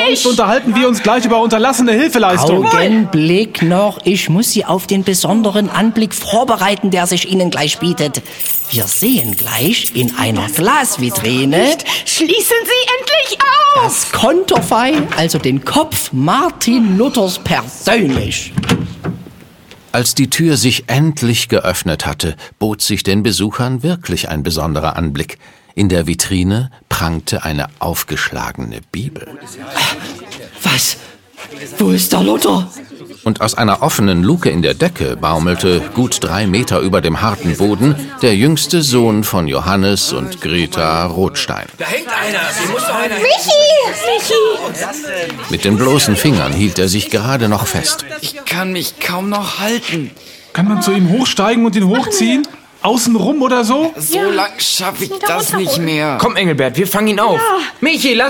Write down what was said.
Angst unterhalten wir uns gleich über unterlassene Hilfeleistung. Augenblick noch. Ich muss Sie auf den besonderen Anblick vorbereiten, der sich Ihnen gleich bietet. Wir sehen gleich in einer Glasvitrine Schließen Sie endlich auf! das Konterfei, also den Kopf Martin Luthers persönlich. Als die Tür sich endlich geöffnet hatte, bot sich den Besuchern wirklich ein besonderer Anblick. In der Vitrine prangte eine aufgeschlagene Bibel. Was? Wo ist der Luther? Und aus einer offenen Luke in der Decke baumelte, gut 3 Meter über dem harten Boden, der jüngste Sohn von Johannes und Greta Rothstein. Da hängt einer. Hier muss doch einer. Michi! Mit den bloßen Fingern hielt er sich gerade noch fest. Ich kann mich kaum noch halten. Kann man zu ihm hochsteigen und ihn hochziehen? Außenrum oder so? So lang schaffe ich das nicht mehr. Komm, Engelbert, wir fangen ihn auf. Michi, lass